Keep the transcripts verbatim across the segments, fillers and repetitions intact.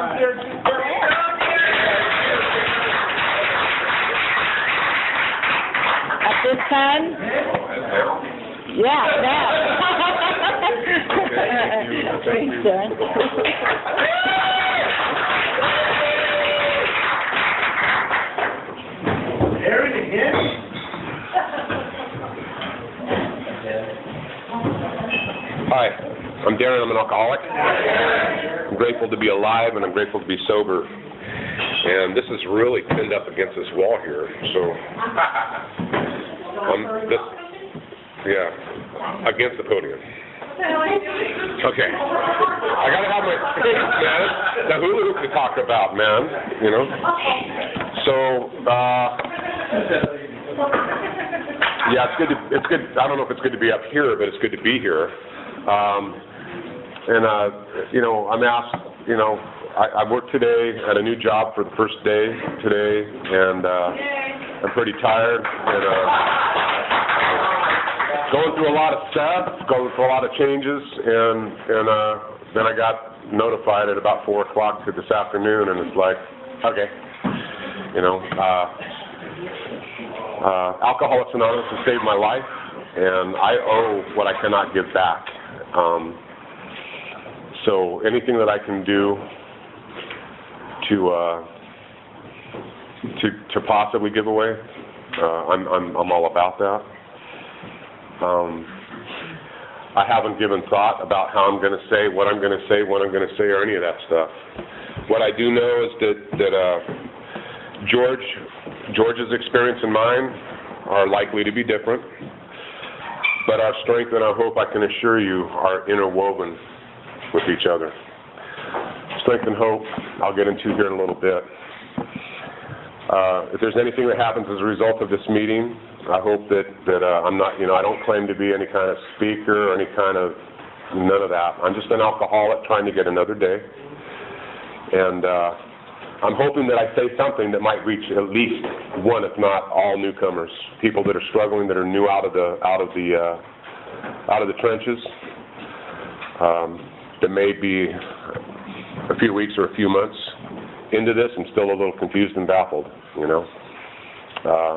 At this time? Yeah, now. Thanks, son. Aaron again? Hi, I'm Darren. I'm an alcoholic. I'm grateful to be alive, and I'm grateful to be sober. And this is really pinned up against this wall here, so um, this, yeah, against the podium. Okay, I gotta have my man. The hula hoop to talk about, man. You know. So, uh, yeah, it's good. To, it's good. I don't know if it's good to be up here, but it's good to be here. Um, and uh, you know, I'm asked. You know, I, I work today at a new job for the first day today, and uh, I'm pretty tired. And uh, going through a lot of stuff, going through a lot of changes, and and uh, then I got notified at about four o'clock this afternoon, and it's like, okay, you know, uh, uh, Alcoholics Anonymous has saved my life, and I owe what I cannot give back. Um, so anything that I can do to uh, to to possibly give away, uh, I'm I'm I'm all about that. Um, I haven't given thought about how I'm going to say, what I'm going to say, what I'm going to say, or any of that stuff. What I do know is that that uh, George George's experience and mine are likely to be different, but our strength and our hope, I can assure you, are interwoven with each other. Strength and hope, I'll get into here in a little bit. Uh, if there's anything that happens as a result of this meeting, I hope that, that uh, I'm not, you know, I don't claim to be any kind of speaker or any kind of, none of that. I'm just an alcoholic trying to get another day. And uh, I'm hoping that I say something that might reach at least one, if not all, newcomers, people that are struggling, that are new out of the, out of the, uh, out of the trenches. Um, that may be a few weeks or a few months into this and still a little confused and baffled, you know. Uh,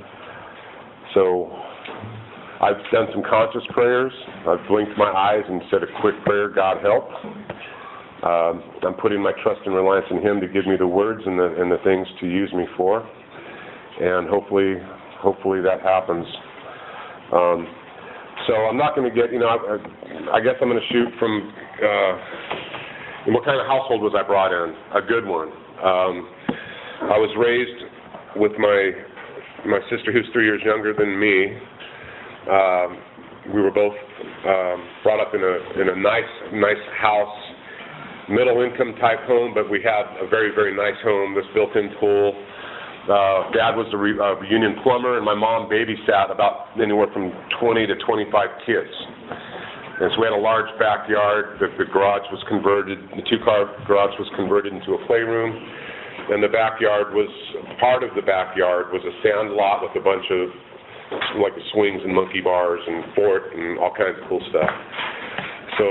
so I've done some conscious prayers. I've blinked my eyes and said a quick prayer, God help. Um, I'm putting my trust and reliance in Him to give me the words and the, and the things to use me for. And hopefully, hopefully that happens. Um, so I'm not going to get, you know, I, I guess I'm going to shoot from, uh, what kind of household was I brought in? A good one. Um, I was raised with my my sister, who's three years younger than me. Um, we were both um, brought up in a in a nice nice house, middle income type home, but we had a very very nice home. This built-in pool. Uh, Dad was a re, uh, union plumber, and my mom babysat about anywhere from twenty to twenty-five kids. And so we had a large backyard. The, the garage was converted, the two-car garage was converted into a playroom. And the backyard was, part of the backyard was a sand lot with a bunch of, like, swings and monkey bars and fort and all kinds of cool stuff. So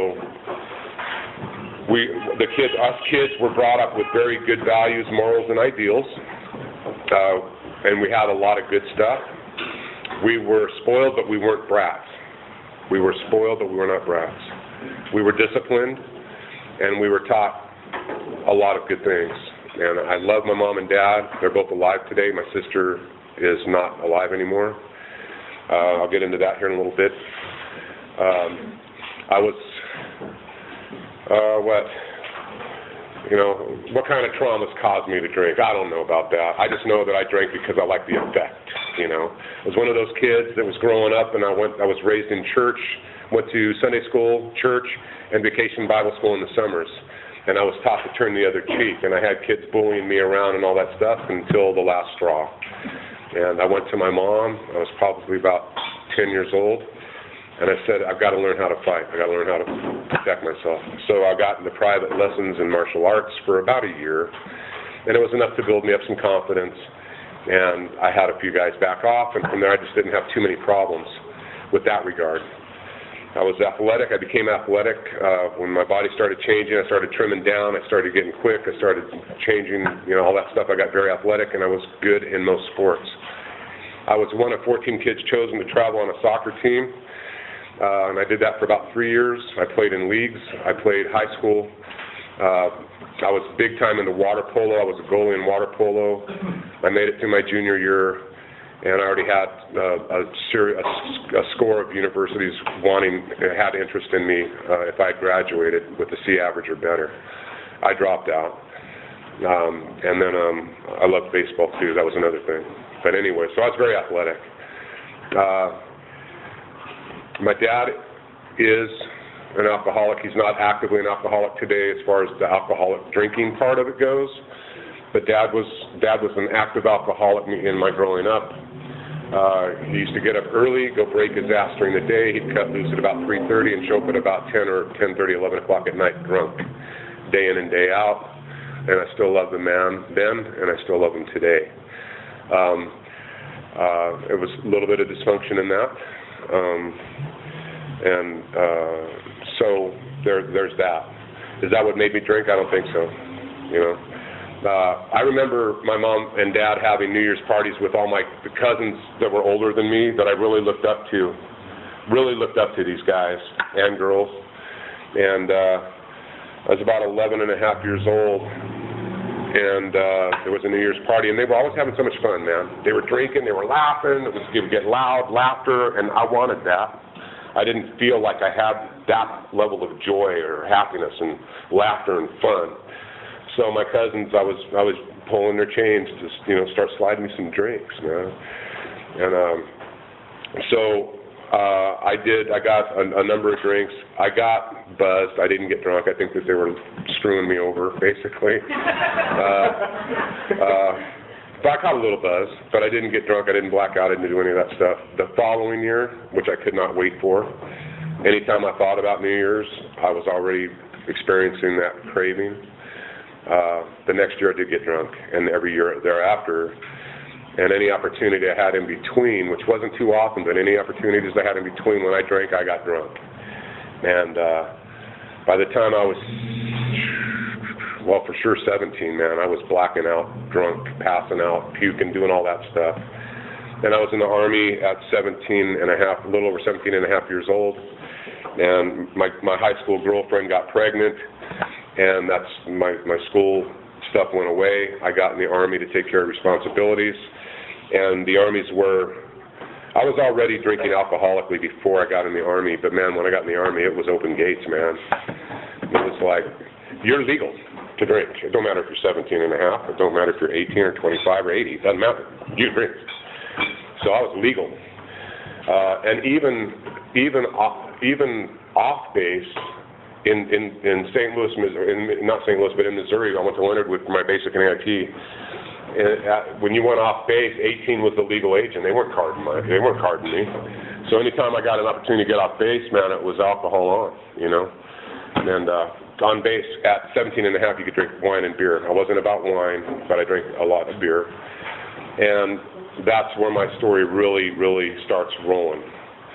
we, the kids, us kids were brought up with very good values, morals, and ideals. Uh, and we had a lot of good stuff. We were spoiled, but we weren't brats. We were spoiled, but we were not brats. We were disciplined, and we were taught a lot of good things. And I love my mom and dad. They're both alive today. My sister is not alive anymore. Uh, I'll get into that here in a little bit. Um, I was, uh, what, you know, what kind of traumas caused me to drink? I don't know about that. I just know that I drank because I liked the effect. You know, I was one of those kids that was growing up, and I went. I was raised in church, went to Sunday school, church, and vacation Bible school in the summers. And I was taught to turn the other cheek. And I had kids bullying me around and all that stuff until the last straw. And I went to my mom. I was probably about ten years old, and I said, I've got to learn how to fight. I've got to learn how to protect myself. So I got into private lessons in martial arts for about a year, and it was enough to build me up some confidence. And I had a few guys back off, and from there I just didn't have too many problems with that regard. I was athletic. I became athletic uh, when my body started changing. I started trimming down. I started getting quick. I started changing, you know, all that stuff. I got very athletic, and I was good in most sports. I was one of fourteen kids chosen to travel on a soccer team, uh, and I did that for about three years. I played in leagues. I played high school. Uh, I was big time into water polo. I was a goalie in water polo. I made it through my junior year, and I already had uh, a, seri- a, a score of universities wanting, had interest in me uh, if I had graduated with a C average or better. I dropped out. Um, and then um, I loved baseball too. That was another thing. But anyway, so I was very athletic. Uh, my dad is an alcoholic. He's not actively an alcoholic today as far as the alcoholic drinking part of it goes. But dad was dad was an active alcoholic in my growing up. Uh, he used to get up early, go break his ass during the day. He'd cut loose at about three thirty and show up at about ten or ten thirty, eleven o'clock at night drunk, day in and day out. And I still love the man then, and I still love him today. Um, uh, it was a little bit of dysfunction in that, um, and uh, so there, there's that. Is that what made me drink? I don't think so. You know, uh, I remember my mom and dad having New Year's parties with all my cousins that were older than me that I really looked up to. Really looked up to these guys and girls, and uh, I was about eleven and a half years old. And uh, there was a New Year's party, and they were always having so much fun, man. They were drinking, they were laughing, it was it would get loud, laughter, and I wanted that. I didn't feel like I had that level of joy or happiness and laughter and fun. So my cousins, I was I was pulling their chains to, you know, start sliding me some drinks, man. And um, so uh, I did. I got a, a number of drinks. I got buzzed. I didn't get drunk. I think that they were screwing me over, basically. Uh, uh, but I caught a little buzz, but I didn't get drunk. I didn't black out. I didn't do any of that stuff. The following year, which I could not wait for, anytime I thought about New Year's, I was already experiencing that craving. Uh, the next year I did get drunk, and every year thereafter, and any opportunity I had in between, which wasn't too often, but any opportunities I had in between when I drank, I got drunk. And uh, by the time I was, well, for sure seventeen, man, I was blacking out, drunk, passing out, puking, doing all that stuff. And I was in the Army at seventeen and a half, a little over seventeen and a half years old. And my, my high school girlfriend got pregnant, and that's my, my school stuff went away. I got in the Army to take care of responsibilities. And the Armies were, I was already drinking alcoholically before I got in the Army, but man, when I got in the Army, it was open gates, man. It was like, you're legal to drink. It don't matter if you're seventeen and a half, it don't matter if you're eighteen or twenty-five or eighty, it doesn't matter. You drink. So I was legal. Uh, and even, even, off, even off base, in, in, in Saint Louis, Missouri, in, not Saint Louis, but in Missouri, I went to Leonard with my basic and A I T. And at, when you went off base, eighteen was the legal age, and they weren't carding my, they weren't carding me. So anytime I got an opportunity to get off base, man, it was alcohol on, you know. And uh, on base at seventeen and a half, you could drink wine and beer. I wasn't about wine, but I drank a lot of beer. And that's where my story really, really starts rolling.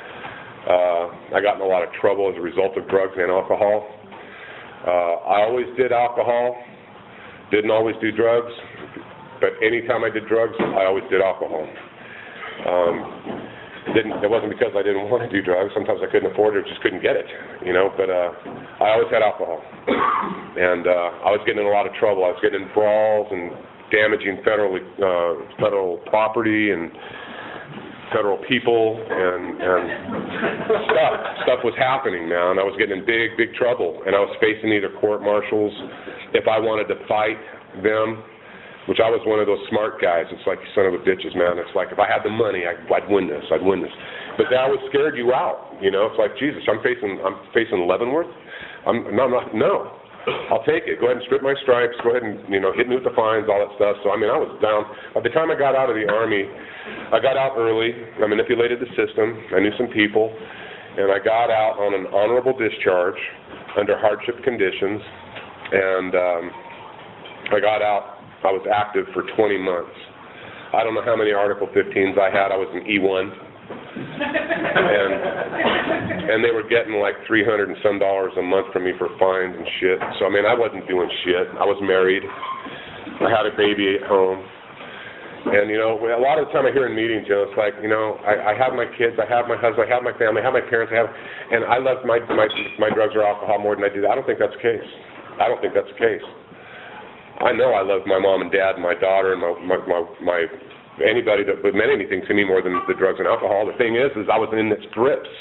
Uh, I got in a lot of trouble as a result of drugs and alcohol. Uh, I always did alcohol, didn't always do drugs. But anytime I did drugs, I always did alcohol. Um, didn't, it wasn't because I didn't want to do drugs. Sometimes I couldn't afford it, or just couldn't get it, you know. But uh, I always had alcohol. And uh, I was getting in a lot of trouble. I was getting in brawls and damaging federal, uh, federal property and federal people, and, and stuff. Stuff was happening, man. I was getting in big, big trouble. And I was facing either court-martials if I wanted to fight them, which I was one of those smart guys. It's like, son of a bitches, man. It's like, if I had the money, I, I'd win this. I'd win this. But that would scared you out, you know. It's like, Jesus, I'm facing, I'm facing Leavenworth. I'm no, not, no. I'll take it. Go ahead and strip my stripes. Go ahead and, you know, hit me with the fines, all that stuff. So I mean, I was down. By the time I got out of the Army, I got out early. I manipulated the system. I knew some people, and I got out on an honorable discharge under hardship conditions, and um, I got out. I was active for twenty months. I don't know how many Article fifteens I had. I was an E one. And And they were getting like three hundred and some dollars a month from me for fines and shit. So, I mean, I wasn't doing shit. I was married. I had a baby at home. And, you know, a lot of the time I hear in meetings, you know, it's like, you know, I, I have my kids, I have my husband, I have my family, I have my parents, I have, and I love my, my, my drugs or alcohol more than I do that. I don't think that's the case. I don't think that's the case. I know I love my mom and dad and my daughter and my, my, my, my anybody that meant anything to me more than the drugs and alcohol. The thing is, is I was in its grips.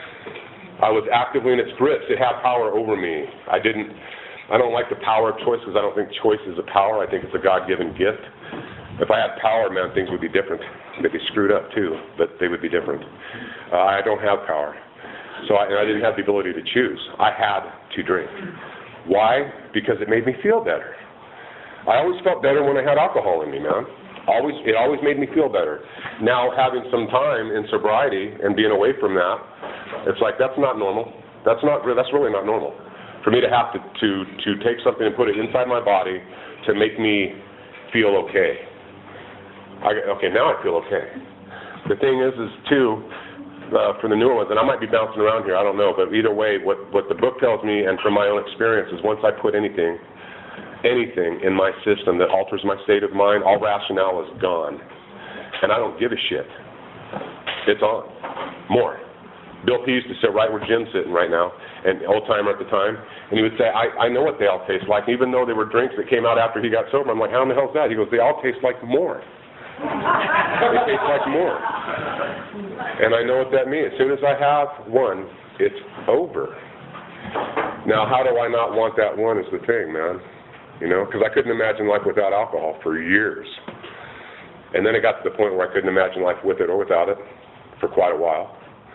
I was actively in its grips. It had power over me. I didn't, I don't like the power of choice because I don't think choice is a power. I think it's a God-given gift. If I had power, man, things would be different. They'd be screwed up too, but they would be different. Uh, I don't have power. So I, I didn't have the ability to choose. I had to drink. Why? Because it made me feel better. I always felt better when I had alcohol in me, man. Always, it always made me feel better. Now, having some time in sobriety and being away from that, it's like that's not normal. That's not. That's really not normal. For me to have to to to take something and put it inside my body to make me feel okay. I, okay, now I feel okay. The thing is, is too, uh, for the newer ones, and I might be bouncing around here. I don't know, but either way, what what the book tells me, and from my own experience, is once I put anything. anything in my system that alters my state of mind, all rationale is gone. And I don't give a shit. It's on. More. Bill P used to sit right where Jim's sitting right now, an old-timer at the time, and he would say, I, I know what they all taste like. Even though they were drinks that came out after he got sober, I'm like, how in the hell is that? He goes, they all taste like more. They taste like more. And I know what that means. As soon as I have one, it's over. Now, how do I not want that one is the thing, man. You know, because I couldn't imagine life without alcohol for years. And then it got to the point where I couldn't imagine life with it or without it for quite a while.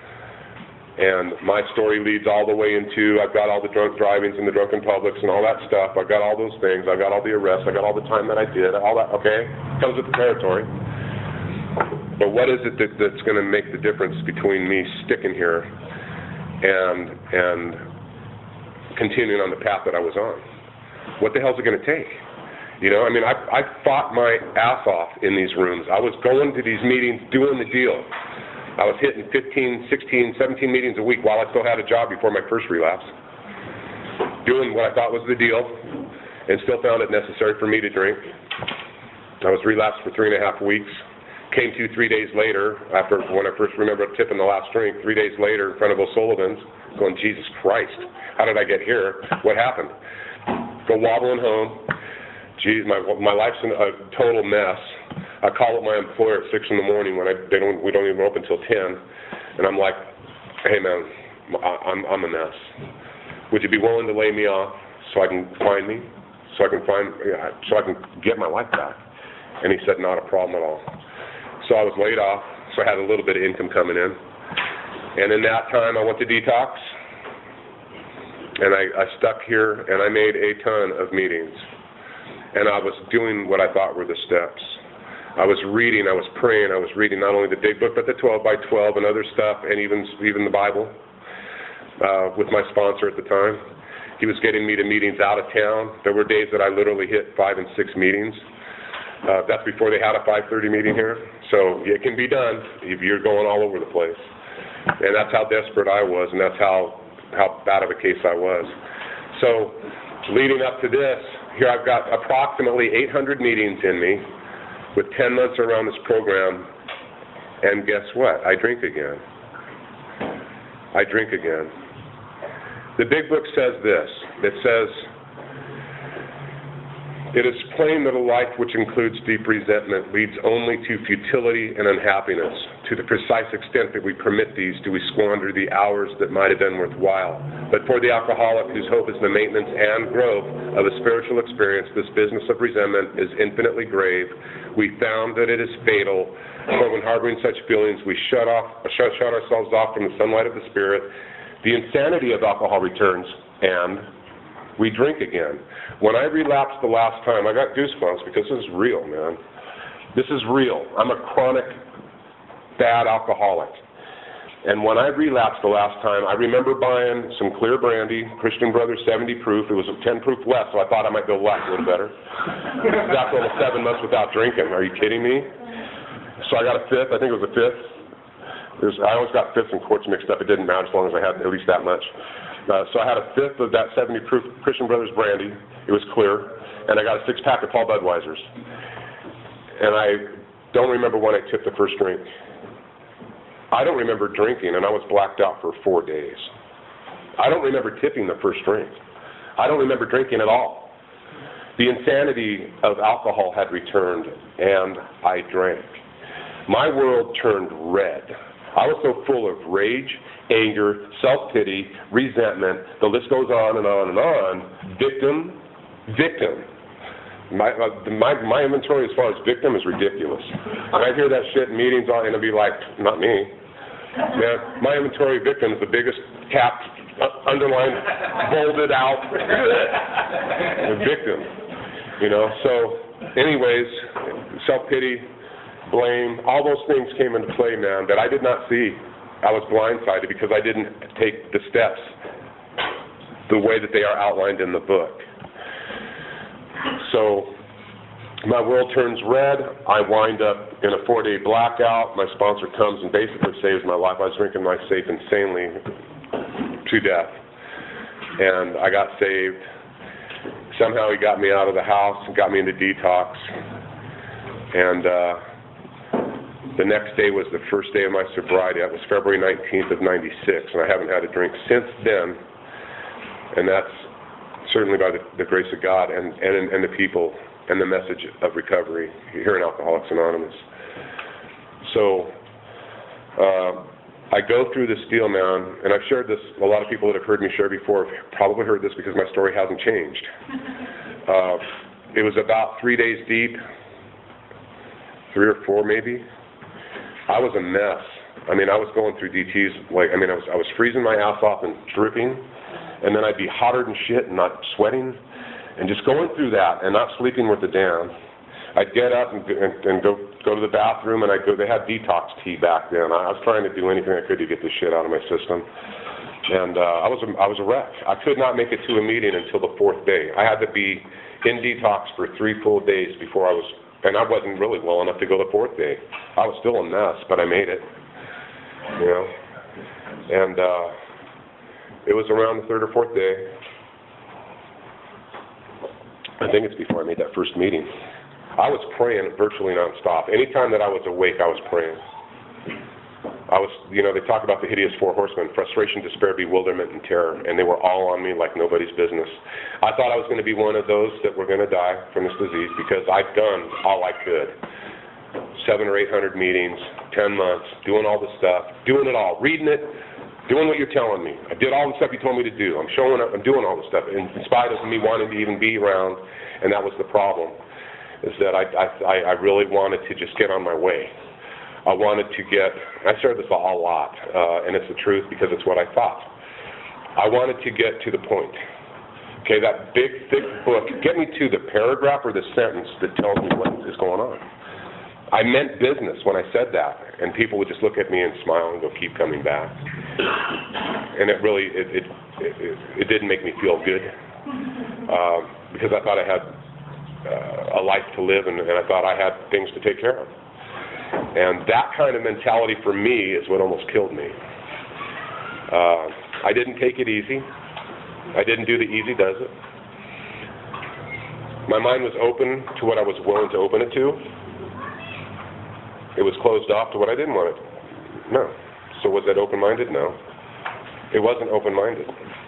And my story leads all the way into, I've got all the drunk drivings and the drunken publics and all that stuff. I've got all those things. I've got all the arrests. I've got all the time that I did. All that, okay, comes with the territory. But what is it that, that's going to make the difference between me sticking here and, and continuing on the path that I was on? What the hell's it going to take? You know, I mean, I, I fought my ass off in these rooms. I was going to these meetings, doing the deal. I was hitting fifteen, sixteen, seventeen meetings a week while I still had a job before my first relapse, doing what I thought was the deal, and still found it necessary for me to drink. I was relapsed for three and a half weeks. Came to three days later, after when I first remember tipping the last drink, three days later in front of O'Sullivan's, going, Jesus Christ, how did I get here? What happened? Go wobbling home. Geez, my my life's in a total mess. I call up my employer at six in the morning when I they don't we don't even open until ten, and I'm like, hey man, I'm I'm a mess. Would you be willing to lay me off so I can find me, so I can find so I can get my life back? And he said, not a problem at all. So I was laid off, so I had a little bit of income coming in, and in that time I went to detox. And I, I stuck here, and I made a ton of meetings. And I was doing what I thought were the steps. I was reading, I was praying, I was reading not only the big book, but the twelve by twelve and other stuff, and even even the Bible uh, with my sponsor at the time. He was getting me to meetings out of town. There were days that I literally hit five and six meetings. Uh, that's before they had a five thirty meeting here. So it can be done if you're going all over the place. And that's how desperate I was, and that's how how bad of a case I was. So leading up to this, here I've got approximately eight hundred meetings in me with ten months around this program, and guess what? I drink again. I drink again. The big book says this. It says, it is plain that a life which includes deep resentment leads only to futility and unhappiness. To the precise extent that we permit these, do we squander the hours that might have been worthwhile. But for the alcoholic whose hope is the maintenance and growth of a spiritual experience, this business of resentment is infinitely grave. We found that it is fatal. For when harboring such feelings, we shut off, shut, shut ourselves off from the sunlight of the Spirit. The insanity of alcohol returns, and we drink again. When I relapsed the last time, I got goosebumps because this is real, man. This is real. I'm a chronic, bad alcoholic. And when I relapsed the last time, I remember buying some clear brandy, Christian Brothers seventy proof. It was ten proof less, so I thought I might go less, a little better. After almost seven months without drinking. Are you kidding me? So I got a fifth. I think it was a fifth. There's, I always got fifths and quarts mixed up. It didn't matter as long as I had at least that much. Uh, so I had a fifth of that seventy proof Christian Brothers brandy. It was clear. And I got a six-pack of Paul Budweiser's. And I don't remember when I took the first drink. I don't remember drinking, and I was blacked out for four days. I don't remember tipping the first drink. I don't remember drinking at all. The insanity of alcohol had returned, and I drank. My world turned red. I was so full of rage, anger, self-pity, resentment. The list goes on and on and on. Victim, victim. My, uh, my, my inventory as far as victim is ridiculous. When I hear that shit in meetings, and I'll be like, not me. Man, my inventory of victim is the biggest capped, uh, underlined, bolded out victim. You know, so anyways, self-pity, blame, all those things came into play, man, that I did not see. I was blindsided because I didn't take the steps the way that they are outlined in the book. So my world turns red. I wind up in a four-day blackout. My sponsor comes and basically saves my life. I was drinking my safe insanely to death, and I got saved. Somehow he got me out of the house and got me into detox. And uh, the next day was the first day of my sobriety. That was February nineteenth of ninety-six, and I haven't had a drink since then. And that's certainly by the, the grace of God and, and, and the people and the message of recovery here in Alcoholics Anonymous. So uh, I go through this deal, man, and I've shared this. A lot of people that have heard me share before have probably heard this because my story hasn't changed. Uh, it was about three days deep, three or four maybe. I was a mess. I mean, I was going through D Ts like, I mean, I was I was freezing my ass off and dripping, and then I'd be hotter than shit and not sweating, and just going through that and not sleeping worth a damn. I'd get up and, and, and go go to the bathroom, and I'd go. They had detox tea back then. I was trying to do anything I could to get this shit out of my system, and uh, I was a, I was a wreck. I could not make it to a meeting until the fourth day. I had to be in detox for three full days before I was, and I wasn't really well enough to go the fourth day. I was still a mess, but I made it. You know, and uh, it was around the third or fourth day. I think it's before I made that first meeting. I was praying virtually nonstop. Anytime that I was awake, I was praying. I was, you know, they talk about the hideous four horsemen: frustration, despair, bewilderment, and terror, and they were all on me like nobody's business. I thought I was going to be one of those that were going to die from this disease because I've done all I could. Seven or eight hundred meetings, ten months, doing all the stuff, doing it all, reading it, doing what you're telling me. I did all the stuff you told me to do. I'm showing up, I'm doing all the stuff, in spite of me wanting to even be around, and that was the problem, is that I, I, I really wanted to just get on my way. I wanted to get, I shared this a lot, uh, and it's the truth because it's what I thought. I wanted to get to the point. Okay, that big, thick book, get me to the paragraph or the sentence that tells me what is going on. I meant business when I said that, and people would just look at me and smile and go, keep coming back. And it really, it it, it, it didn't make me feel good, uh, because I thought I had uh, a life to live, and, and I thought I had things to take care of. And that kind of mentality for me is what almost killed me. Uh, I didn't take it easy. I didn't do the easy does it. My mind was open to what I was willing to open it to. It was closed off to what I didn't want it. No. So was that open-minded? No. It wasn't open-minded.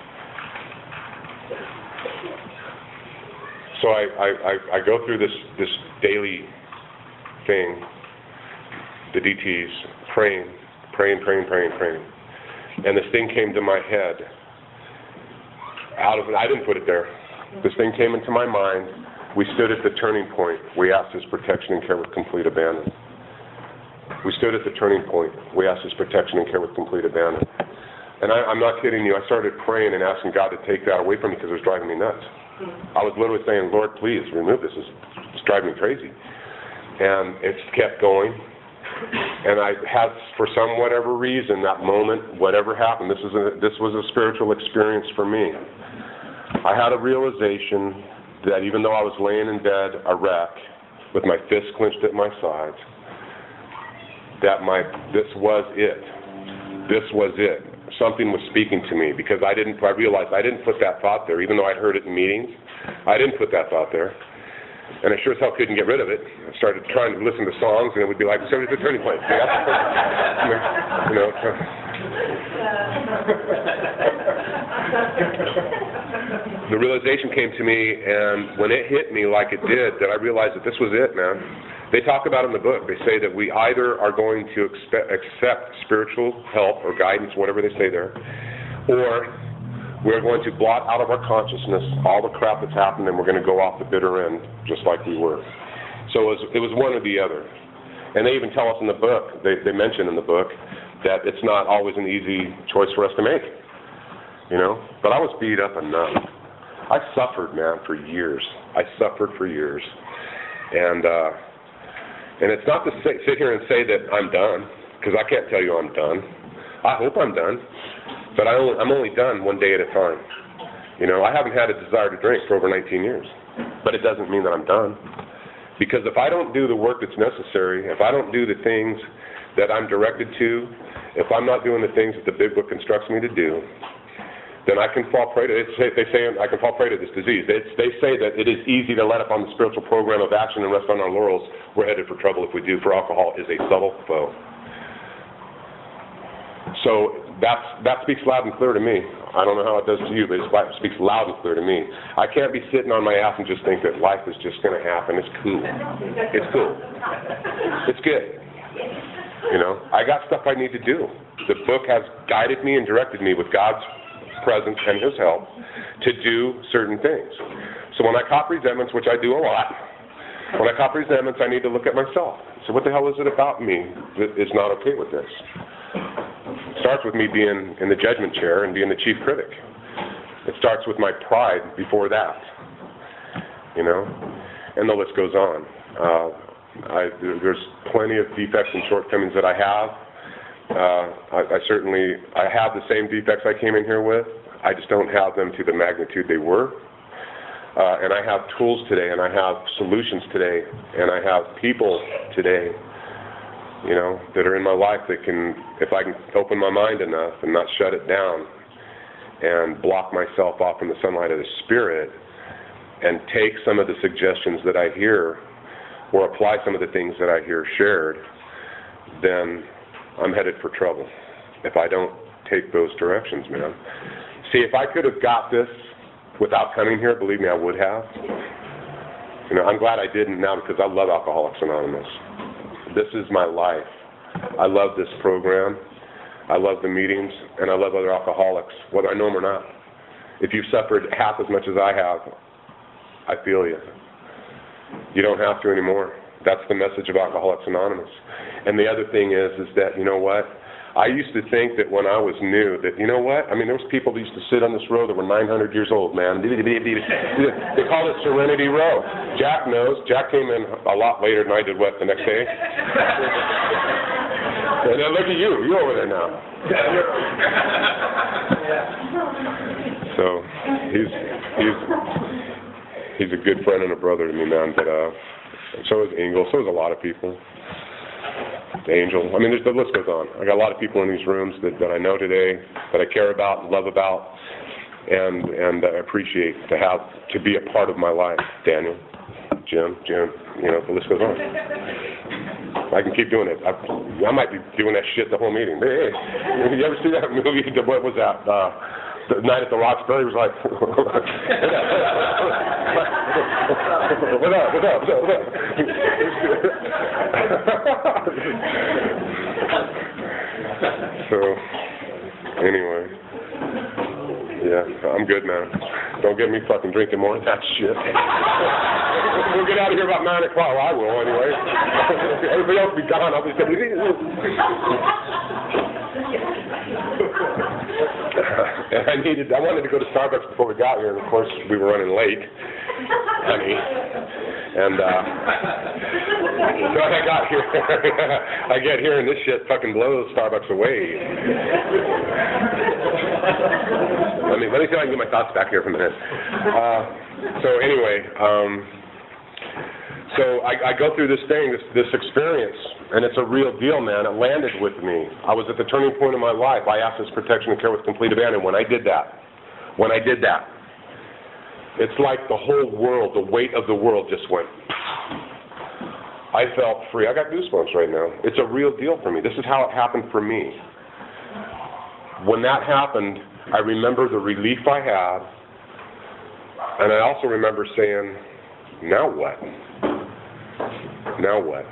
So I, I, I, I go through this, this daily thing, the D Ts, praying, praying, praying, praying, praying. And this thing came to my head. Out of it, I didn't put it there. This thing came into my mind. We stood at the turning point. We asked His protection and care with complete abandon. We stood at the turning point. We asked His protection and care with complete abandon. And I, I'm not kidding you. I started praying and asking God to take that away from me because it was driving me nuts. I was literally saying, Lord, please remove this. It's, it's driving me crazy. And it's kept going. And I had, for some whatever reason, that moment, whatever happened, this, is a, this was a spiritual experience for me. I had a realization that even though I was laying in bed, a wreck, with my fists clenched at my sides, that my, this was it. This was it. Something was speaking to me because I didn't, I realized I didn't put that thought there, even though I'd heard it in meetings. I didn't put that thought there. And I sure as hell couldn't get rid of it. I started trying to listen to songs, and it would be like, "Somebody's a turning point." See, that's you know. The realization came to me, and when it hit me like it did, that I realized that this was it, man. They talk about in the book, they say that we either are going to expect, accept spiritual help or guidance, whatever they say there, or we're going to blot out of our consciousness all the crap that's happened, and we're going to go off the bitter end just like we were. So it was, it was one or the other. And they even tell us in the book, they, they mention in the book, that it's not always an easy choice for us to make. You know? But I was beat up enough. I suffered, man, for years. I suffered for years. And uh, and it's not to say, sit here and say that I'm done, because I can't tell you I'm done. I hope I'm done. But I only, I'm only done one day at a time. You know, I haven't had a desire to drink for over nineteen years. But it doesn't mean that I'm done. Because if I don't do the work that's necessary, if I don't do the things that I'm directed to, if I'm not doing the things that the Big Book instructs me to do, then I can fall prey to it. They say I can fall prey to this disease. They, they say that it is easy to let up on the spiritual program of action and rest on our laurels. We're headed for trouble if we do, for alcohol is a subtle foe. So that's, that speaks loud and clear to me. I don't know how it does to you, but it speaks loud and clear to me. I can't be sitting on my ass and just think that life is just going to happen. It's cool. It's cool. It's good. You know, I got stuff I need to do. The book has guided me and directed me with God's presence and His help to do certain things. So when I cop resentments, which I do a lot, when I cop resentments, I need to look at myself. So what the hell is it about me that is not okay with this? It starts with me being in the judgment chair and being the chief critic. It starts with my pride before that, you know, and the list goes on. Uh, I, there's plenty of defects and shortcomings that I have. Uh, I, I certainly, I have the same defects I came in here with. I just don't have them to the magnitude they were. Uh, and I have tools today, and I have solutions today, and I have people today, you know, that are in my life that can, if I can open my mind enough and not shut it down and block myself off from the sunlight of the Spirit and take some of the suggestions that I hear or apply some of the things that I hear shared, then I'm headed for trouble if I don't take those directions, man. See, if I could have got this without coming here, believe me, I would have. You know, I'm glad I didn't now because I love Alcoholics Anonymous. This is my life. I love this program. I love the meetings, and I love other alcoholics, whether I know them or not. If you've suffered half as much as I have, I feel you. You don't have to anymore. That's the message of Alcoholics Anonymous. And the other thing is, is that, you know what? I used to think that when I was new, that, you know what? I mean, there was people that used to sit on this row that were nine hundred years old, man. They called it Serenity Row. Jack knows. Jack came in a lot later than I did, what, the next day? And then look at you. You're over there now. So, he's, he's, he's a good friend and a brother to me, man. But, uh, so is Engel. So is a lot of people. Angel. I mean, there's, the list goes on. I got a lot of people in these rooms that, that I know today, that I care about and love about, and and I appreciate to have to be a part of my life. Daniel, Jim, Jim. You know, the list goes on. I can keep doing it. I, I might be doing that shit the whole meeting. Hey, hey, you ever see that movie? What was that? Uh, The Night at the Roxbury was like, what up, what up, what up, what up? So, anyway, yeah, I'm good, man. Don't get me fucking drinking more of that shit. We'll get out of here about nine o'clock. Well, I will, anyway. Everybody else will be gone. I'll be And I needed, I wanted to go to Starbucks before we got here, and of course we were running late, honey. And uh, so I got here, I get here and this shit fucking blows Starbucks away. let me let me see if I can get my thoughts back here for a minute. Uh, so anyway, um, So I, I go through this thing, this, this experience, and it's a real deal, man. It landed with me. I was at the turning point of my life. I asked His protection and care with complete abandon. When I did that, when I did that, it's like the whole world, the weight of the world just went. I felt free. I got goosebumps right now. It's a real deal for me. This is how it happened for me. When that happened, I remember the relief I had, and I also remember saying, now what? Now what?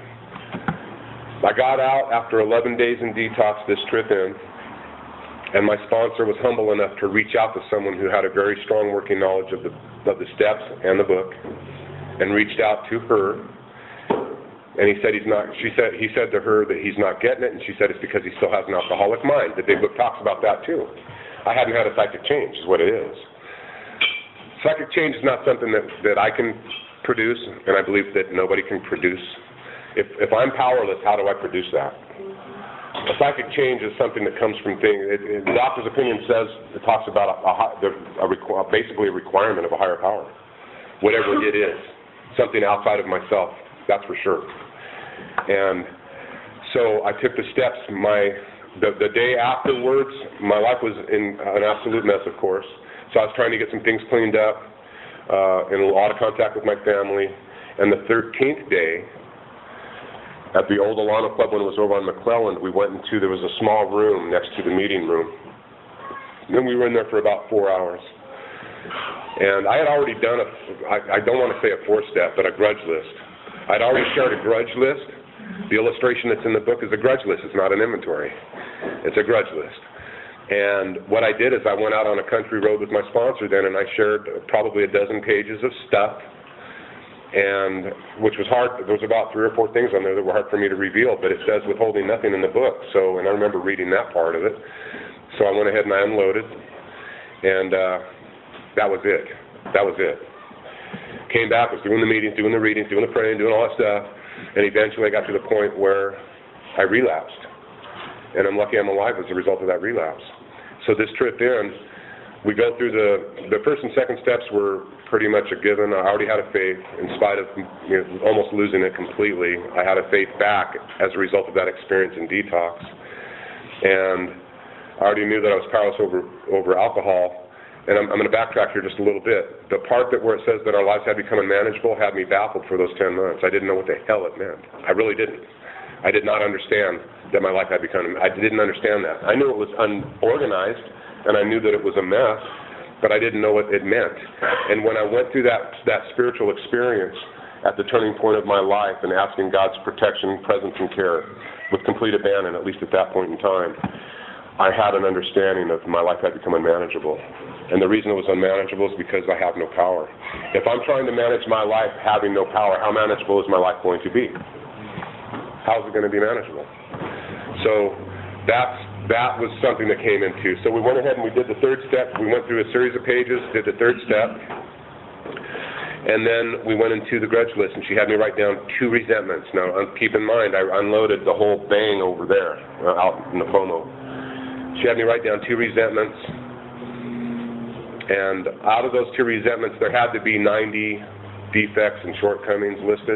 I got out after eleven days in detox this trip in, and my sponsor was humble enough to reach out to someone who had a very strong working knowledge of the, of the steps and the book, and reached out to her. And he said he's not, she said, he said to her that he's not getting it, and she said it's because he still has an alcoholic mind. The big book talks about that too. I hadn't had a psychic change, is what it is. Psychic change is not something that, that I can produce, and I believe that nobody can produce. If, if I'm powerless, how do I produce that? A psychic change is something that comes from things, it, it, the doctor's opinion says, it talks about a, a, a, a basically a requirement of a higher power, whatever it is, something outside of myself, that's for sure. And so I took the steps. My the, the day afterwards, my life was in an absolute mess, of course. So I was trying to get some things cleaned up, uh, in a lot of contact with my family. And the thirteenth day, at the old Alano Club when it was over on McClelland, we went into, there was a small room next to the meeting room. And we were in there for about four hours. And I had already done a, I, I don't want to say a four-step, but a grudge list. I'd already shared a grudge list. The illustration that's in the book is a grudge list. It's not an inventory. It's a grudge list. And what I did is I went out on a country road with my sponsor then, and I shared probably a dozen pages of stuff, and which was hard. There was about three or four things on there that were hard for me to reveal, but it says withholding nothing in the book. So, and I remember reading that part of it. So I went ahead and I unloaded, and uh, that was it. That was it. Came back, was doing the meetings, doing the readings, doing the praying, doing all that stuff, and eventually I got to the point where I relapsed. And I'm lucky I'm alive as a result of that relapse. So this trip in, we go through the, the first and second steps were pretty much a given. I already had a faith, in spite of you know, almost losing it completely. I had a faith back as a result of that experience in detox. And I already knew that I was powerless over, over alcohol. And I'm, I'm going to backtrack here just a little bit. The part that where it says that our lives had become unmanageable had me baffled for those ten months. I didn't know what the hell it meant. I really didn't. I did not understand that my life had become, I didn't understand that. I knew it was unorganized, and I knew that it was a mess, but I didn't know what it meant. And when I went through that, that spiritual experience at the turning point of my life and asking God's protection, presence, and care with complete abandon, at least at that point in time, I had an understanding of my life had become unmanageable. And the reason it was unmanageable is because I have no power. If I'm trying to manage my life having no power, how manageable is my life going to be? How is it going to be manageable? So that's, that was something that came into. So we went ahead and we did the third step. We went through a series of pages, did the third step. And then we went into the grudge list, and she had me write down two resentments. Now, keep in mind, I unloaded the whole bang over there, uh, out in the FOMO. She had me write down two resentments. And out of those two resentments, there had to be ninety defects and shortcomings listed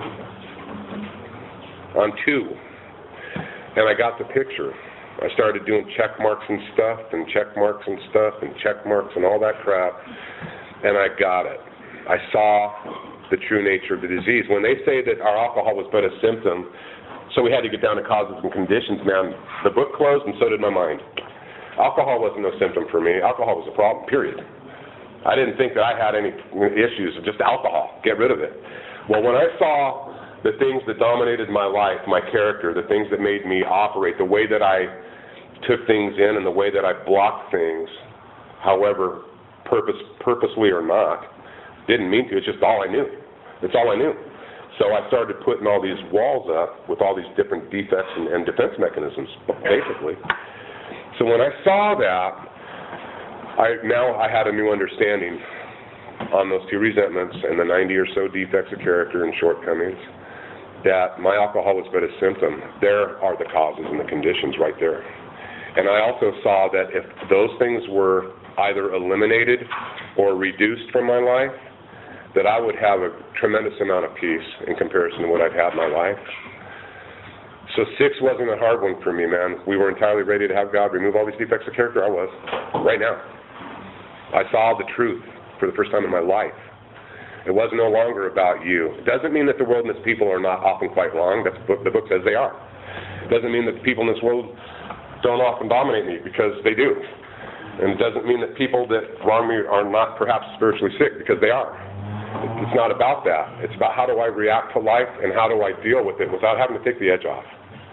on two. And I got the picture. I started doing check marks and stuff, and check marks and stuff, and check marks and all that crap. And I got it. I saw the true nature of the disease. When they say that our alcohol was but a symptom, so we had to get down to causes and conditions, man, the book closed and so did my mind. Alcohol wasn't no symptom for me. Alcohol was a problem, period. I didn't think that I had any issues, just alcohol, get rid of it. Well, when I saw the things that dominated my life, my character, the things that made me operate, the way that I took things in and the way that I blocked things, however, purpose, purposely or not, didn't mean to, it's just all I knew. It's all I knew. So I started putting all these walls up with all these different defects and, and defense mechanisms, basically. So when I saw that, I, now I had a new understanding on those two resentments and the ninety or so defects of character and shortcomings, that my alcohol was but a symptom. There are the causes and the conditions right there. And I also saw that if those things were either eliminated or reduced from my life, that I would have a tremendous amount of peace in comparison to what I've had in my life. So six wasn't a hard one for me, man. We were entirely ready to have God remove all these defects of character. I was, right now. I saw the truth for the first time in my life. It was no longer about you. It doesn't mean that the world and its people are not often quite wrong. That's what the book says they are. It doesn't mean that the people in this world don't often dominate me, because they do. And it doesn't mean that people that wrong me are not perhaps spiritually sick, because they are. It's not about that. It's about how do I react to life and how do I deal with it without having to take the edge off.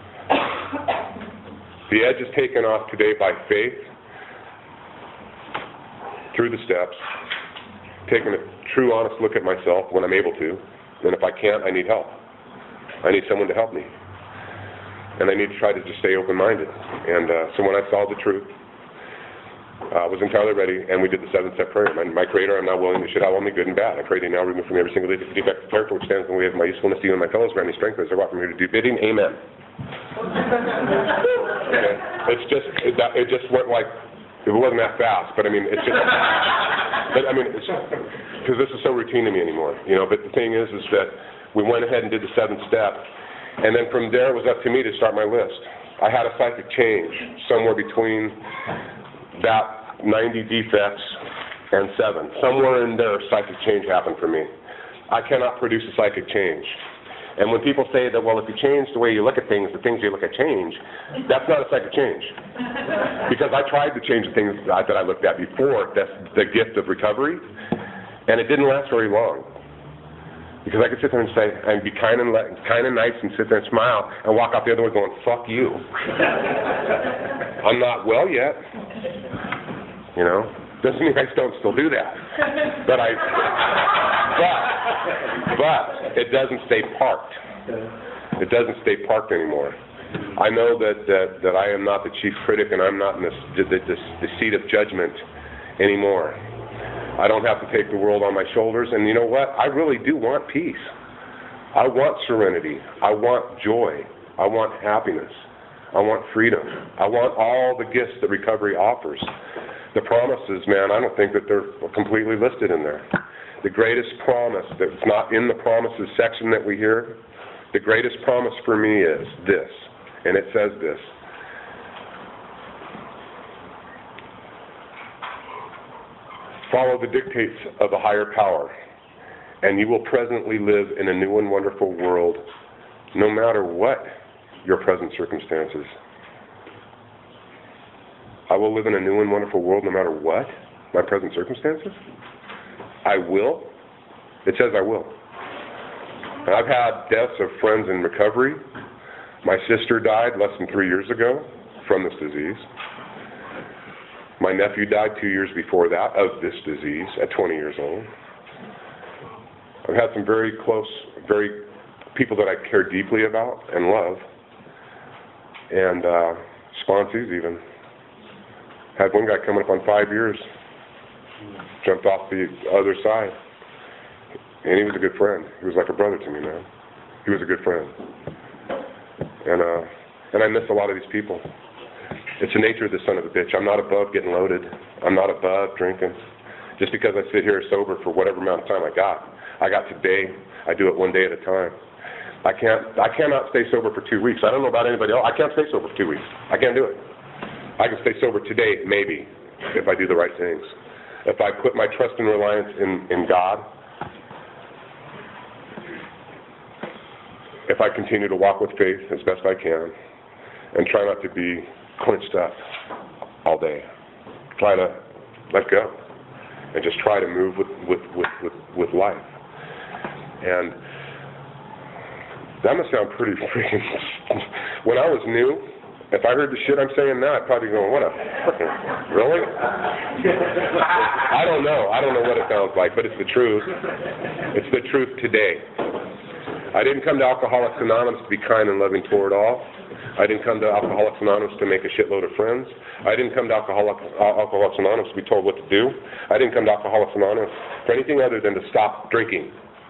The edge is taken off today by faith, through the steps, taking a true, honest look at myself when I'm able to, and if I can't, I need help. I need someone to help me. And I need to try to just stay open-minded. And uh, so when I saw the truth, I uh, was entirely ready, and we did the seven-step prayer. My, my Creator, I'm now willing to should have all me good and bad. I pray thee now remove from me every single defect of character which stands in the way of my usefulness to you and my fellows, grant me strength as I walk from here to do bidding. Amen. Okay. It's just, it, it just went like, it wasn't that fast, but I mean, it's just, but I mean, it's because this is so routine to me anymore, you know, but the thing is, is that we went ahead and did the seventh step, and then from there it was up to me to start my list. I had a psychic change somewhere between that ninety defects and seven. Somewhere in there, psychic change happened for me. I cannot produce a psychic change. And when people say that, well, if you change the way you look at things, the things you look at change, that's not a psychic change. Because I tried to change the things that I, that I looked at before, that's the gift of recovery, and it didn't last very long. Because I could sit there and say, and be kind and, kind and nice and sit there and smile and walk out the other way going, fuck you. I'm not well yet. You know? Doesn't mean I don't still do that. But I, but, but it doesn't stay parked. It doesn't stay parked anymore. I know that, that, that I am not the chief critic and I'm not in this, the, the, the seat of judgment anymore. I don't have to take the world on my shoulders, and you know what? I really do want peace. I want serenity. I want joy. I want happiness. I want freedom. I want all the gifts that recovery offers. The promises, man, I don't think that they're completely listed in there. The greatest promise that's not in the promises section that we hear, the greatest promise for me is this, and it says this. Follow the dictates of a higher power, and you will presently live in a new and wonderful world, no matter what your present circumstances. I will live in a new and wonderful world no matter what my present circumstances? I will? It says I will. And I've had deaths of friends in recovery. My sister died less than three years ago from this disease. My nephew died two years before that of this disease at twenty years old. I've had some very close, very people that I care deeply about and love, and uh, sponsees even. Had one guy coming up on five years, jumped off the other side, and he was a good friend. He was like a brother to me, man. He was a good friend, and uh, and I miss a lot of these people. It's the nature of the son of a bitch. I'm not above getting loaded. I'm not above drinking. Just because I sit here sober for whatever amount of time I got. I got today. I do it one day at a time. I can't. I cannot stay sober for two weeks. I don't know about anybody else. I can't stay sober for two weeks. I can't do it. I can stay sober today, maybe, if I do the right things. If I put my trust and reliance in, in God, if I continue to walk with faith as best I can, and try not to be clenched up all day. Try to let go, and just try to move with, with, with, with, with life. And that must sound pretty freaking... When I was new, if I heard the shit I'm saying now, I'd probably go, what a fucking, really? I don't know. I don't know what it sounds like, but it's the truth. It's the truth today. I didn't come to Alcoholics Anonymous to be kind and loving toward all. I didn't come to Alcoholics Anonymous to make a shitload of friends. I didn't come to Alcoholics, Alcoholics Anonymous to be told what to do. I didn't come to Alcoholics Anonymous for anything other than to stop drinking.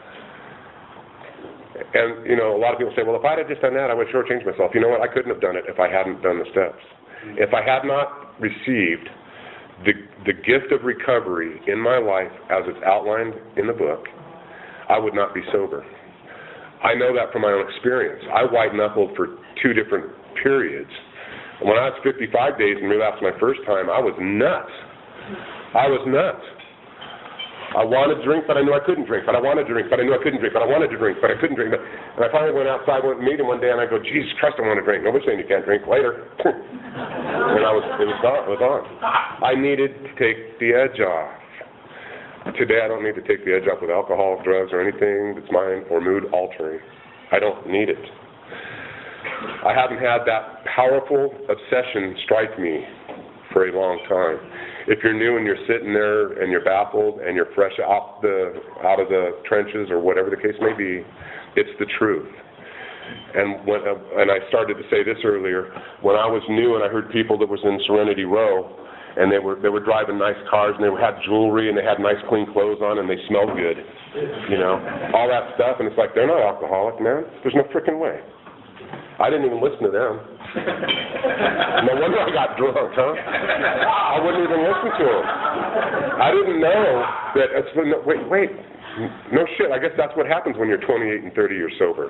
And, you know, a lot of people say, well, if I had just done that, I would shortchange myself. You know what? I couldn't have done it if I hadn't done the steps. If I had not received the, the gift of recovery in my life as it's outlined in the book, I would not be sober. I know that from my own experience. I white-knuckled for two different periods. And when I was fifty-five days and relapsed my first time, I was nuts. I was nuts. I wanted to drink, but I knew I couldn't drink. But I wanted to drink, but I knew I couldn't drink. But I wanted to drink, but I couldn't drink. And I finally went outside, went to meet him one day, and I go, Jesus Christ, I want to drink. Nobody's saying you can't drink later. And I was, it was gone. It was on. I needed to take the edge off. Today, I don't need to take the edge off with alcohol, drugs, or anything that's mine or mood altering. I don't need it. I haven't had that powerful obsession strike me for a long time. If you're new and you're sitting there and you're baffled and you're fresh out the out of the trenches or whatever the case may be, it's the truth. And when uh, and I started to say this earlier, when I was new and I heard people that was in Serenity Row, and they were they were driving nice cars and they had jewelry and they had nice clean clothes on and they smelled good, you know, all that stuff, and it's like, they're not alcoholic, man. There's no frickin' way. I didn't even listen to them. No wonder I got drunk, huh? I wouldn't even listen to them. I didn't know that, it's, no, wait, wait, no shit, I guess that's what happens when you're twenty-eight and thirty years sober.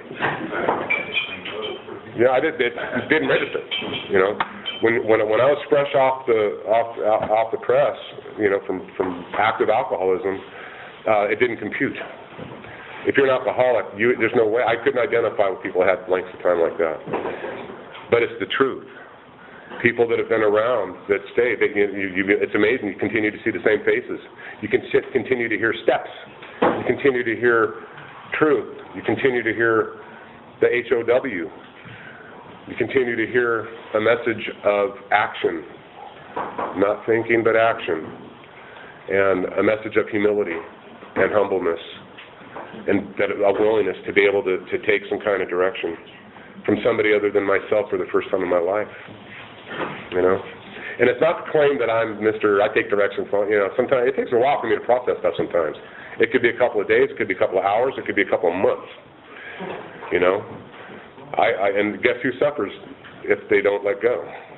Yeah, I did, it, it didn't register, you know. When, when, when I was fresh off the, off, off the press, you know, from, from active alcoholism, uh, it didn't compute. If you're an alcoholic, you, there's no way. I couldn't identify with people who had lengths of time like that. But it's the truth. People that have been around that stay, they, you, you, it's amazing. You continue to see the same faces. You can sit, continue to hear steps. You continue to hear truth. You continue to hear the H O W. You continue to hear a message of action, not thinking but action, and a message of humility and humbleness, and that a willingness to be able to, to take some kind of direction from somebody other than myself for the first time in my life, you know? And it's not to claim that I'm Mister I take direction from, you know, sometimes it takes a while for me to process stuff sometimes. It could be a couple of days, it could be a couple of hours, it could be a couple of months, you know? I, I and guess who suffers if they don't let go?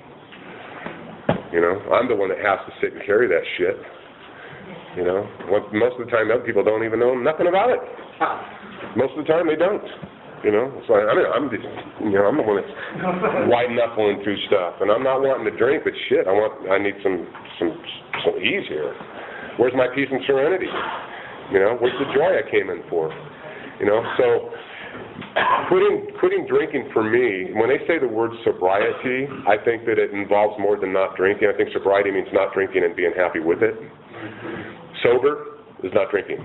You know, I'm the one that has to sit and carry that shit. You know, most of the time, other people don't even know nothing about it. Most of the time, they don't. You know, so I mean, I'm just, you know, I'm the one that's white knuckling through stuff, and I'm not wanting to drink, but shit, I want, I need some, some, some ease here. Where's my peace and serenity? You know, where's the joy I came in for? You know, so. Quitting, quitting drinking for me, when they say the word sobriety, I think that it involves more than not drinking. I think sobriety means not drinking and being happy with it. Sober is not drinking.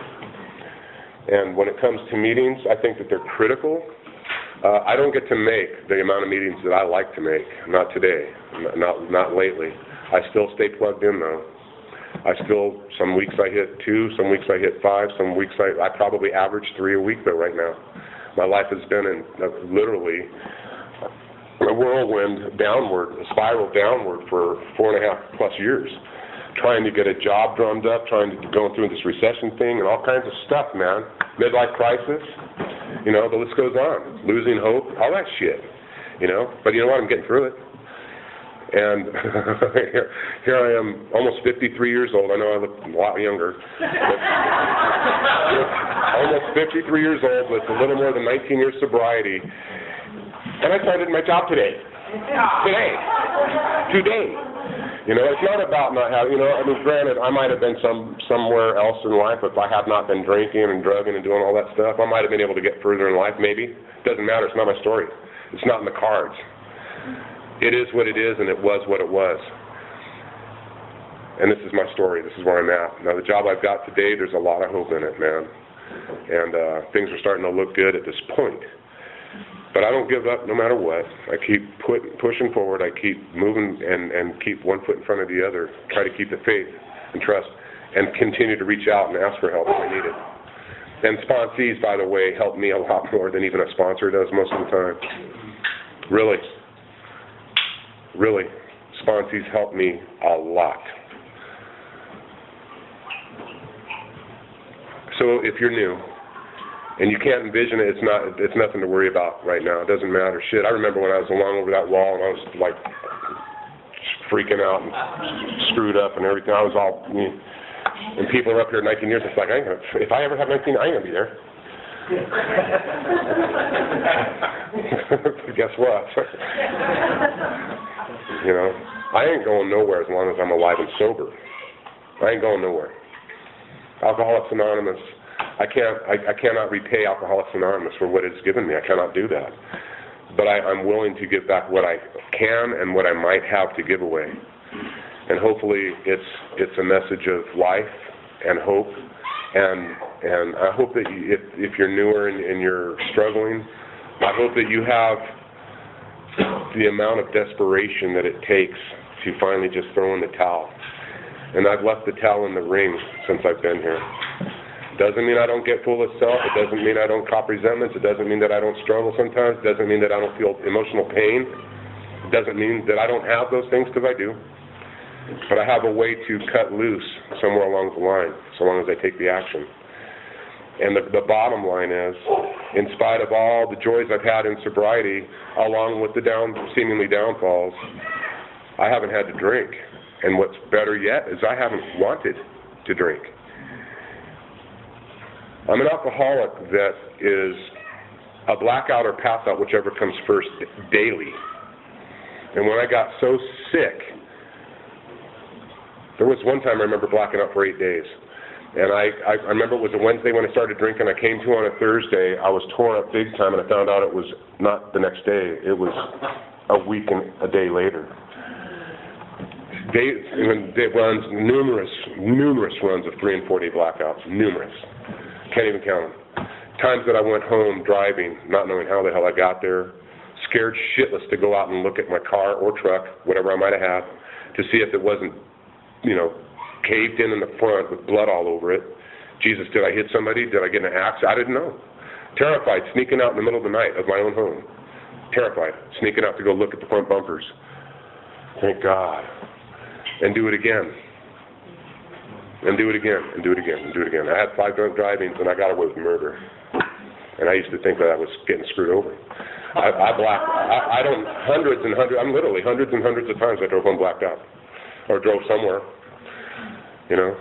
And when it comes to meetings, I think that they're critical. Uh, I don't get to make the amount of meetings that I like to make. Not today. Not, not lately. I still stay plugged in, though. I still, some weeks I hit two, some weeks I hit five, some weeks I, I probably average three a week, though, right now. My life has been in uh, literally a whirlwind downward, a spiral downward for four and a half plus years, trying to get a job drummed up, trying to go through this recession thing and all kinds of stuff, man. Midlife crisis, you know, the list goes on. Losing hope, all that shit, you know. But you know what? I'm getting through it. And here, here I am, almost fifty-three years old. I know I look a lot younger. But almost fifty-three years old with a little more than nineteen years sobriety. And I started my job today. Today. Today. You know, it's not about not having, you know, I mean, granted, I might have been some somewhere else in life if I had not been drinking and drugging and doing all that stuff. I might have been able to get further in life, maybe. It doesn't matter. It's not my story. It's not in the cards. It is what it is, and it was what it was. And this is my story. This is where I'm at. Now, the job I've got today, there's a lot of hope in it, man. And uh, things are starting to look good at this point. But I don't give up no matter what. I keep put, pushing forward. I keep moving and, and keep one foot in front of the other. Try to keep the faith and trust and continue to reach out and ask for help if I need it. And sponsees, by the way, help me a lot more than even a sponsor does most of the time. Really. Really, sponsees help me a lot. So if you're new and you can't envision it, it's not, it's nothing to worry about right now. It doesn't matter. Shit, I remember when I was along over that wall and I was like freaking out and screwed up and everything. I was all, you know, And people are up here nineteen years, it's like, I ain't gonna, if I ever have nineteen, I ain't gonna be there. Guess what? You know, I ain't going nowhere as long as I'm alive and sober. I ain't going nowhere. Alcoholics Anonymous, I can't, I, I cannot repay Alcoholics Anonymous for what it's given me. I cannot do that. But I, I'm willing to give back what I can and what I might have to give away. And hopefully it's it's a message of life and hope. And and I hope that you, if if you're newer and, and you're struggling, I hope that you have the amount of desperation that it takes to finally just throw in the towel. And I've left the towel in the ring since I've been here. Doesn't mean I don't get full of self. It doesn't mean I don't cop resentments. It doesn't mean that I don't struggle sometimes. It doesn't mean that I don't feel emotional pain. It doesn't mean that I don't have those things, because I do. But I have a way to cut loose somewhere along the line, so long as I take the action. And the, the bottom line is, in spite of all the joys I've had in sobriety, along with the down, seemingly downfalls, I haven't had to drink. And what's better yet is I haven't wanted to drink. I'm an alcoholic that is a blackout or pass out, whichever comes first, daily. And when I got so sick, there was one time I remember blacking out for eight days. And I, I, I remember it was a Wednesday when I started drinking. I came to on a Thursday. I was tore up big time, and I found out it was not the next day. It was a week and a day later. They, they runs, numerous, numerous runs of three and four day blackouts, numerous. Can't even count them. Times that I went home driving, not knowing how the hell I got there, scared shitless to go out and look at my car or truck, whatever I might have had, to see if it wasn't, you know, caved in in the front with blood all over it. Jesus, did I hit somebody? Did I get in an accident? I didn't know. Terrified, sneaking out in the middle of the night of my own home. Terrified, sneaking out to go look at the front bumpers. Thank God. And do it again. And do it again, and do it again, and do it again. I had five drunk drivings, and I got away with murder. And I used to think that I was getting screwed over. I, I blacked, I, I don't, hundreds and hundreds, I'm literally hundreds and hundreds of times I drove home blacked out. Or drove somewhere, you know.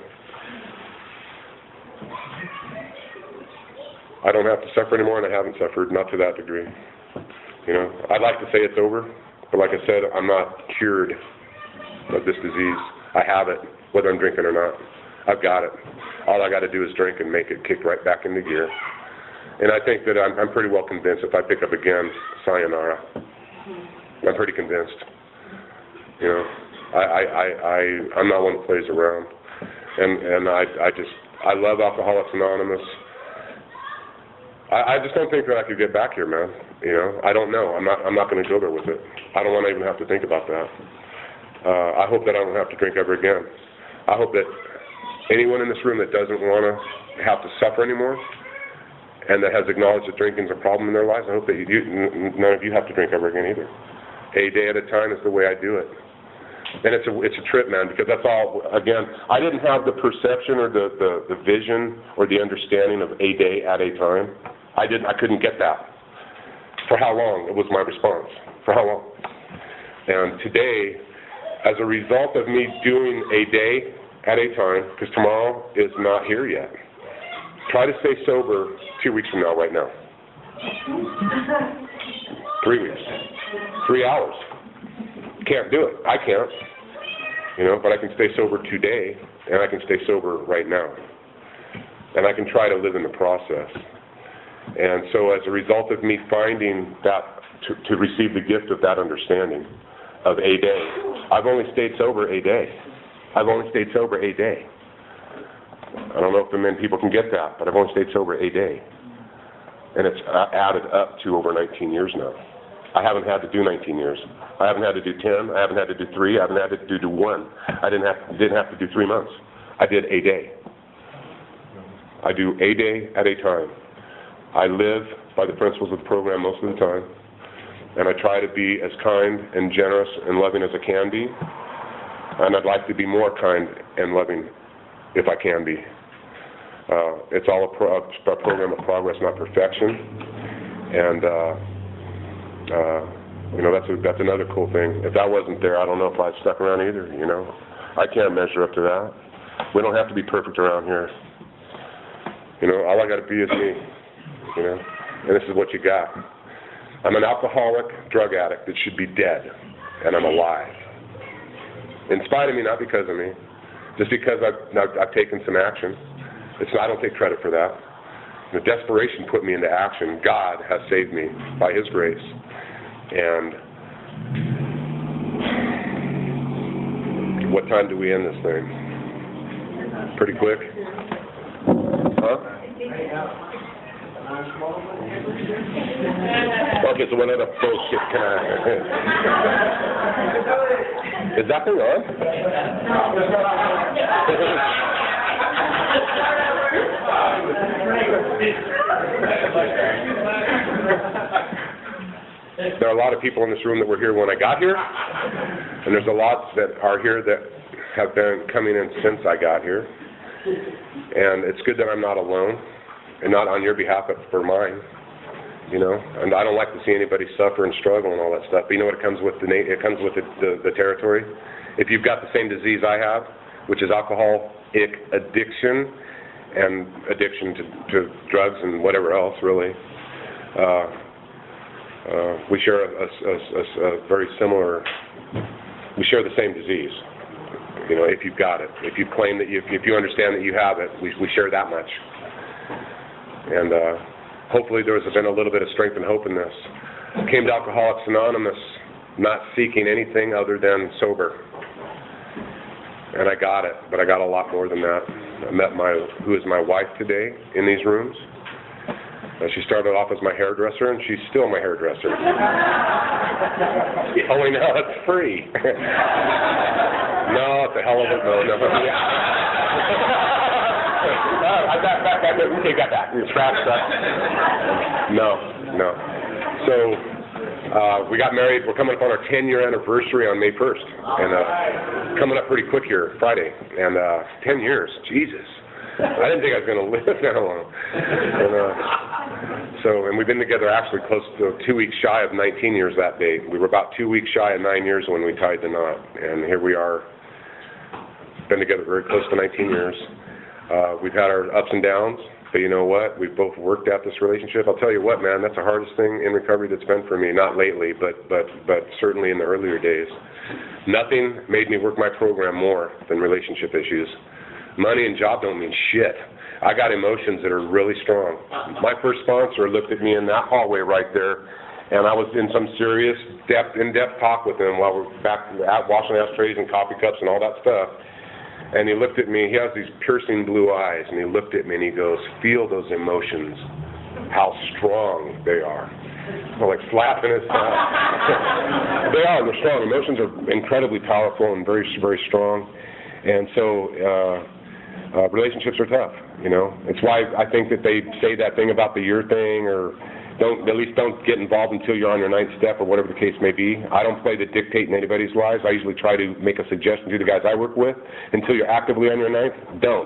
I don't have to suffer anymore, and I haven't suffered, not to that degree. You know, I'd like to say it's over, but like I said, I'm not cured of this disease. I have it, whether I'm drinking or not. I've got it. All I got to do is drink and make it kick right back into gear. And I think that I'm, I'm pretty well convinced if I pick up again, sayonara. I'm pretty convinced. You know, I, I, I, I, I'm not one that plays around. And, and I, I just, I love Alcoholics Anonymous. I, I just don't think that I could get back here, man. You know, I don't know. I'm not, I'm not going to go there with it. I don't want to even have to think about that. Uh, I hope that I don't have to drink ever again. I hope that anyone in this room that doesn't want to have to suffer anymore and that has acknowledged that drinking is a problem in their lives, I hope that you, n none of you have to drink ever again either. A day at a time is the way I do it. And it's a, it's a trip, man, because that's all, again, I didn't have the perception or the, the, the vision or the understanding of a day at a time. I didn't, I couldn't get that. For how long? It was my response. For how long? And today, as a result of me doing a day at a time, because tomorrow is not here yet, try to stay sober two weeks from now, right now. Three weeks. Three hours. Can't do it. I can't. You know, but I can stay sober today, and I can stay sober right now. And I can try to live in the process. And so as a result of me finding that, to, to receive the gift of that understanding of a day, I've only stayed sober a day. I've only stayed sober a day. I don't know if the men people can get that, but I've only stayed sober a day. And it's added up to over nineteen years now. I haven't had to do nineteen years. I haven't had to do ten. I haven't had to do three. I haven't had to do, do one. I didn't have to, didn't have to do three months. I did a day. I do a day at a time. I live by the principles of the program most of the time, and I try to be as kind and generous and loving as I can be, and I'd like to be more kind and loving if I can be. Uh, it's all a, pro a program of progress, not perfection, and uh, uh, you know, that's a, that's another cool thing. If that wasn't there, I don't know if I'd stuck around either. You know, I can't measure up to that. We don't have to be perfect around here. You know, all I got to be is me, you know, and this is what you got. I'm an alcoholic, drug addict that should be dead, and I'm alive. In spite of me, not because of me, just because I've, I've, I've taken some action. It's, I don't take credit for that. The desperation put me into action. God has saved me by His grace. And what time do we end this thing? Pretty quick? Huh? Okay, so what other bullshit can I... Is that thing on? There are a lot of people in this room that were here when I got here, and there's a lot that are here that have been coming in since I got here. And it's good that I'm not alone, and not on your behalf, but for mine. You know, and I don't like to see anybody suffer and struggle and all that stuff. But you know what it comes with the it comes with the, the, the territory. If you've got the same disease I have, which is alcoholic addiction and addiction to, to drugs and whatever else, really, uh, uh, we share a, a, a, a very similar. We share the same disease. You know, if you've got it, if you claim that you, if you understand that you have it, we we share that much. And uh, hopefully there has been a little bit of strength and hope in this. I came to Alcoholics Anonymous not seeking anything other than sober. And I got it, but I got a lot more than that. I met my, who is my wife today in these rooms. Uh, she started off as my hairdresser, and she's still my hairdresser. Only now it's free. No, it's a hell of a, no, no. I got back, back, back, okay, got that. Scratch stuff. No, no. So, uh, we got married. We're coming up on our ten-year anniversary on May first. And uh, coming up pretty quick here, Friday. And uh, ten years, Jesus. I didn't think I was going to live that long. And, uh, so, and we've been together actually close to two weeks shy of nineteen years that day. We were about two weeks shy of nine years when we tied the knot. And here we are, been together very close to nineteen years. Uh, we've had our ups and downs, but you know what? We've both worked at this relationship. I'll tell you what, man, that's the hardest thing in recovery that's been for me. Not lately, but but but certainly in the earlier days. Nothing made me work my program more than relationship issues. Money and job don't mean shit. I got emotions that are really strong. My first sponsor looked at me in that hallway right there, and I was in some serious depth, in-depth talk with him while we're back at washing ashtrays and coffee cups and all that stuff. And he looked at me, he has these piercing blue eyes, and he looked at me and he goes, feel those emotions, how strong they are. I'm like slapping his side. They are, they're strong. Emotions are incredibly powerful and very, very strong. And so uh, uh, relationships are tough, you know. It's why I think that they say that thing about the year thing, or don't, at least don't get involved until you're on your ninth step or whatever the case may be. I don't play the dictate in anybody's lives. I usually try to make a suggestion to the guys I work with. Until you're actively on your ninth, don't.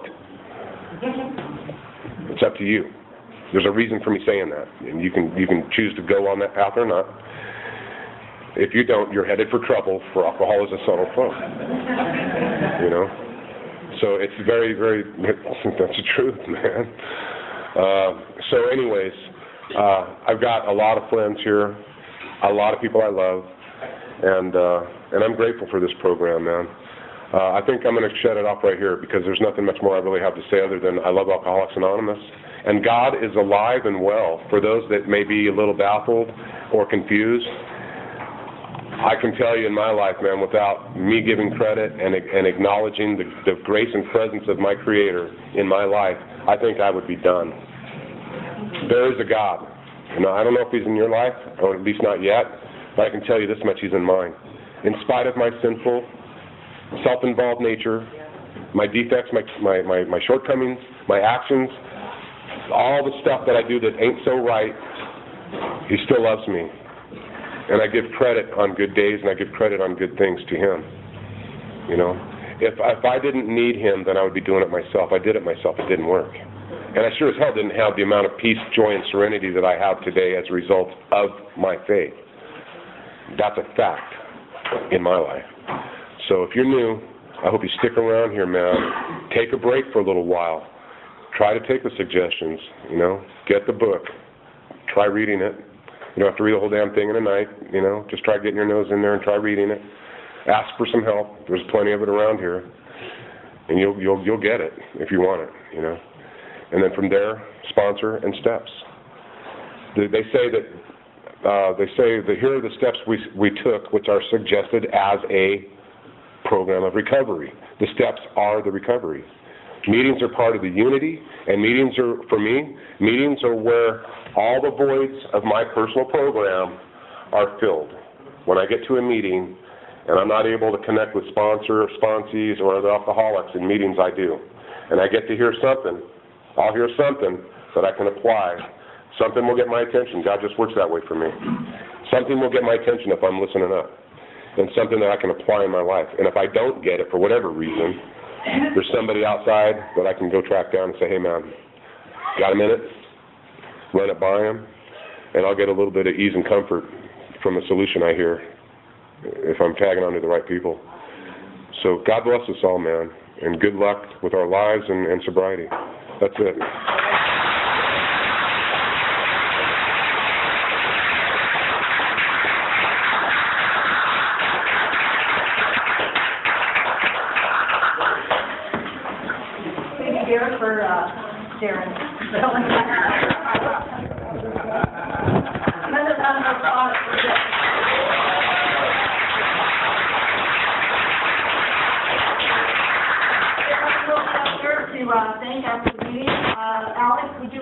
It's up to you. There's a reason for me saying that, and you can you can choose to go on that path or not. If you don't, you're headed for trouble, for alcohol is a subtle foe. You know? So it's very, very, that's the truth, man. Uh, so anyways, Uh, I've got a lot of friends here, a lot of people I love, and uh, and I'm grateful for this program, man. Uh, I think I'm going to shut it off right here because there's nothing much more I really have to say other than I love Alcoholics Anonymous. And God is alive and well. For those that may be a little baffled or confused, I can tell you in my life, man, without me giving credit and, and acknowledging the, the grace and presence of my Creator in my life, I think I would be done. There is a God. You know, I don't know if He's in your life, or at least not yet, but I can tell you this much, He's in mine. In spite of my sinful, self-involved nature, my defects, my, my, my, my shortcomings, my actions, all the stuff that I do that ain't so right, He still loves me. And I give credit on good days, and I give credit on good things to Him. You know, if, if I didn't need Him, then I would be doing it myself. I did it myself. It didn't work. And I sure as hell didn't have the amount of peace, joy, and serenity that I have today as a result of my faith. That's a fact in my life. So if you're new, I hope you stick around here, man. Take a break for a little while. Try to take the suggestions, you know. Get the book. Try reading it. You don't have to read the whole damn thing in a night, you know. Just try getting your nose in there and try reading it. Ask for some help. There's plenty of it around here. And you'll, you'll, you'll get it if you want it, you know. And then from there, sponsor and steps. They, they say that, uh, they say that here are the steps we, we took, which are suggested as a program of recovery. The steps are the recovery. Meetings are part of the unity, and meetings are, for me, meetings are where all the voids of my personal program are filled. When I get to a meeting and I'm not able to connect with sponsor or sponsees or the alcoholics in meetings I do, and I get to hear something, I'll hear something that I can apply. Something will get my attention. God just works that way for me. Something will get my attention if I'm listening up, and something that I can apply in my life. And if I don't get it for whatever reason, there's somebody outside that I can go track down and say, hey, man, got a minute? Run it by him, and I'll get a little bit of ease and comfort from the solution I hear if I'm tagging onto the right people. So God bless us all, man, and good luck with our lives and, and sobriety. That's it. Thank you, Darren, for uh, Darren. Another round of applause for Darren. To uh, thank our